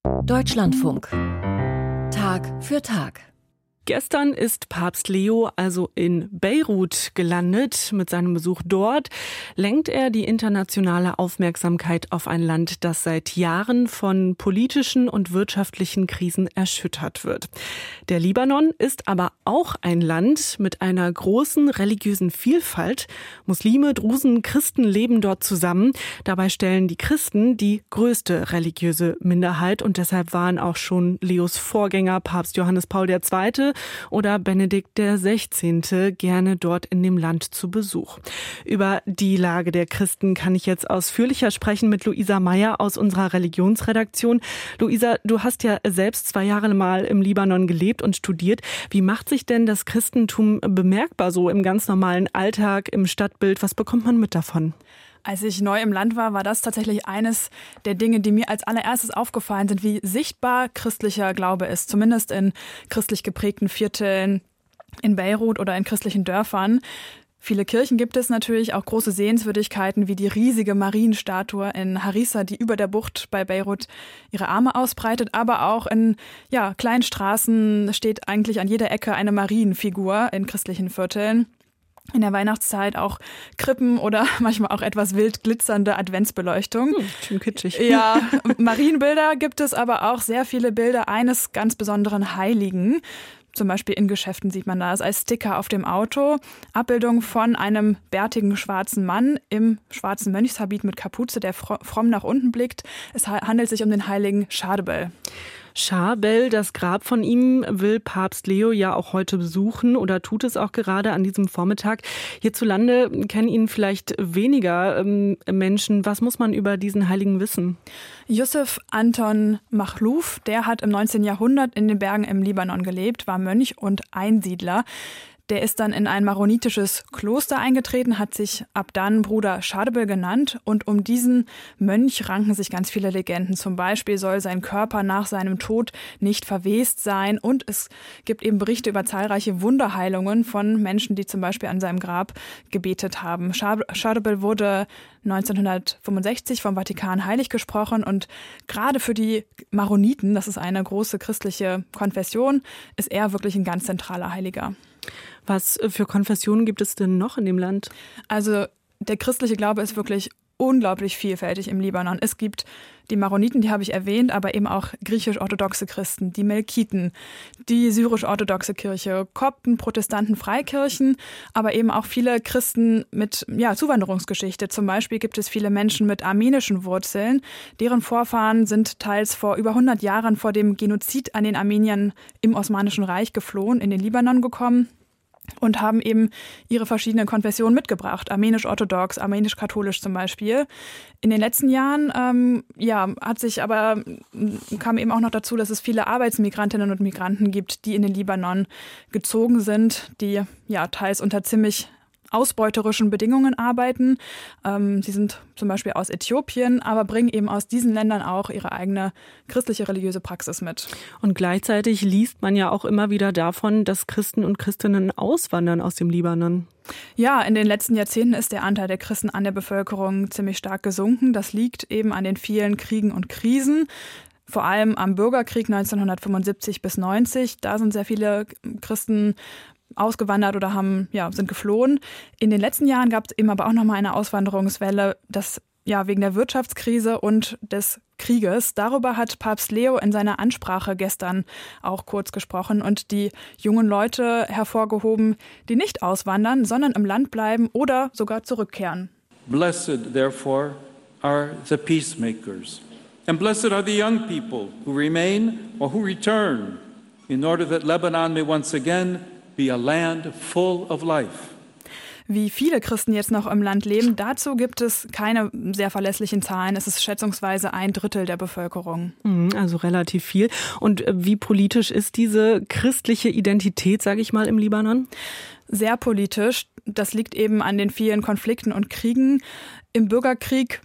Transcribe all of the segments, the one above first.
Deutschlandfunk. Tag für Tag. Gestern ist Papst Leo also in Beirut gelandet. Mit seinem Besuch dort lenkt er die internationale Aufmerksamkeit auf ein Land, das seit Jahren von politischen und wirtschaftlichen Krisen erschüttert wird. Der Libanon ist aber auch ein Land mit einer großen religiösen Vielfalt. Muslime, Drusen, Christen leben dort zusammen. Dabei stellen die Christen die größte religiöse Minderheit und deshalb waren auch schon Leos Vorgänger, Papst Johannes Paul II. Oder Benedikt XVI. Gerne dort in dem Land zu Besuch. Über die Lage der Christen kann ich jetzt ausführlicher sprechen mit Luisa Meyer aus unserer Religionsredaktion. Luisa, du hast ja selbst 2 Jahre mal im Libanon gelebt und studiert. Wie macht sich denn das Christentum bemerkbar so im ganz normalen Alltag, im Stadtbild? Was bekommt man mit davon? Als ich neu im Land war das tatsächlich eines der Dinge, die mir als allererstes aufgefallen sind, wie sichtbar christlicher Glaube ist. Zumindest in christlich geprägten Vierteln in Beirut oder in christlichen Dörfern. Viele Kirchen gibt es natürlich, auch große Sehenswürdigkeiten wie die riesige Marienstatue in Harissa, die über der Bucht bei Beirut ihre Arme ausbreitet. Aber auch in kleinen Straßen steht eigentlich an jeder Ecke eine Marienfigur in christlichen Vierteln. In der Weihnachtszeit auch Krippen oder manchmal auch etwas wild glitzernde Adventsbeleuchtung. Schön kitschig. Ja, Marienbilder gibt es, aber auch sehr viele Bilder eines ganz besonderen Heiligen. Zum Beispiel in Geschäften sieht man das als Sticker auf dem Auto. Abbildung von einem bärtigen schwarzen Mann im schwarzen Mönchshabit mit Kapuze, der fromm nach unten blickt. Es handelt sich um den heiligen Chardebel. Charbel, das Grab von ihm, will Papst Leo ja auch heute besuchen oder tut es auch gerade an diesem Vormittag. Hierzulande kennen ihn vielleicht weniger Menschen. Was muss man über diesen Heiligen wissen? Yusuf Anton Makhlouf, der hat im 19. Jahrhundert in den Bergen im Libanon gelebt, war Mönch und Einsiedler. Der ist dann in ein maronitisches Kloster eingetreten, hat sich ab dann Bruder Chardebel genannt und um diesen Mönch ranken sich ganz viele Legenden. Zum Beispiel soll sein Körper nach seinem Tod nicht verwest sein und es gibt eben Berichte über zahlreiche Wunderheilungen von Menschen, die zum Beispiel an seinem Grab gebetet haben. Chardebel wurde 1965 vom Vatikan heilig gesprochen und gerade für die Maroniten, das ist eine große christliche Konfession, ist er wirklich ein ganz zentraler Heiliger. Was für Konfessionen gibt es denn noch in dem Land? Also der christliche Glaube ist wirklich unglaublich vielfältig im Libanon. Es gibt die Maroniten, die habe ich erwähnt, aber eben auch griechisch-orthodoxe Christen, die Melkiten, die syrisch-orthodoxe Kirche, Kopten, Protestanten, Freikirchen, aber eben auch viele Christen mit Zuwanderungsgeschichte. Zum Beispiel gibt es viele Menschen mit armenischen Wurzeln. Deren Vorfahren sind teils vor über 100 Jahren vor dem Genozid an den Armeniern im Osmanischen Reich geflohen, in den Libanon gekommen. Und haben eben ihre verschiedenen Konfessionen mitgebracht. Armenisch-orthodox, armenisch-katholisch zum Beispiel. In den letzten Jahren kam eben auch noch dazu, dass es viele Arbeitsmigrantinnen und Migranten gibt, die in den Libanon gezogen sind, die teils unter ziemlich ausbeuterischen Bedingungen arbeiten. Sie sind zum Beispiel aus Äthiopien, aber bringen eben aus diesen Ländern auch ihre eigene christliche religiöse Praxis mit. Und gleichzeitig liest man ja auch immer wieder davon, dass Christen und Christinnen auswandern aus dem Libanon. Ja, in den letzten Jahrzehnten ist der Anteil der Christen an der Bevölkerung ziemlich stark gesunken. Das liegt eben an den vielen Kriegen und Krisen. Vor allem am Bürgerkrieg 1975 bis 90. Da sind sehr viele Christen ausgewandert oder sind geflohen. In den letzten Jahren gab es eben aber auch nochmal eine Auswanderungswelle, wegen der Wirtschaftskrise und des Krieges. Darüber hat Papst Leo in seiner Ansprache gestern auch kurz gesprochen und die jungen Leute hervorgehoben, die nicht auswandern, sondern im Land bleiben oder sogar zurückkehren. Blessed, therefore, are the peacemakers. And blessed are the young people who remain or who return, in order that Lebanon may once again be a land full of life. Wie viele Christen jetzt noch im Land leben, dazu gibt es keine sehr verlässlichen Zahlen. Es ist schätzungsweise 1/3 der Bevölkerung. Also relativ viel. Und wie politisch ist diese christliche Identität, sage ich mal, im Libanon? Sehr politisch. Das liegt eben an den vielen Konflikten und Kriegen. Im Bürgerkrieg,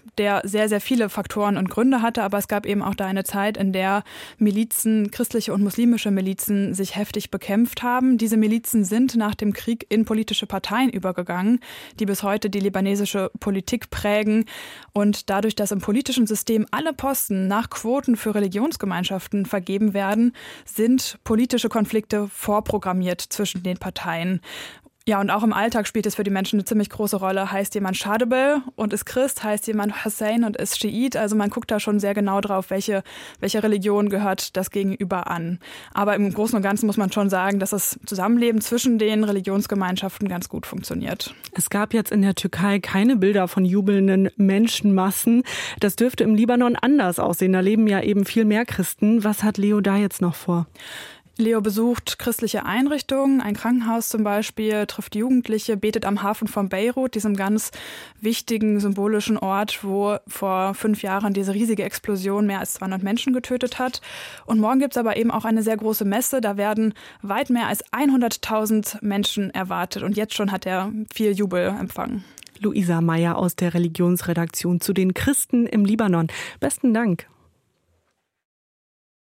der sehr, sehr viele Faktoren und Gründe hatte. Aber es gab eben auch da eine Zeit, in der Milizen, christliche und muslimische Milizen, sich heftig bekämpft haben. Diese Milizen sind nach dem Krieg in politische Parteien übergegangen, die bis heute die libanesische Politik prägen. Und dadurch, dass im politischen System alle Posten nach Quoten für Religionsgemeinschaften vergeben werden, sind politische Konflikte vorprogrammiert zwischen den Parteien. Ja, und auch im Alltag spielt es für die Menschen eine ziemlich große Rolle. Heißt jemand Shadbel und ist Christ, heißt jemand Hussein und ist Schiit. Also man guckt da schon sehr genau drauf, welche Religion gehört das Gegenüber an. Aber im Großen und Ganzen muss man schon sagen, dass das Zusammenleben zwischen den Religionsgemeinschaften ganz gut funktioniert. Es gab jetzt in der Türkei keine Bilder von jubelnden Menschenmassen. Das dürfte im Libanon anders aussehen. Da leben ja eben viel mehr Christen. Was hat Leo da jetzt noch vor? Leo besucht christliche Einrichtungen, ein Krankenhaus zum Beispiel, trifft Jugendliche, betet am Hafen von Beirut, diesem ganz wichtigen, symbolischen Ort, wo vor 5 Jahren diese riesige Explosion mehr als 200 Menschen getötet hat. Und morgen gibt es aber eben auch eine sehr große Messe, da werden weit mehr als 100.000 Menschen erwartet. Und jetzt schon hat er viel Jubel empfangen. Luisa Meyer aus der Religionsredaktion zu den Christen im Libanon. Besten Dank.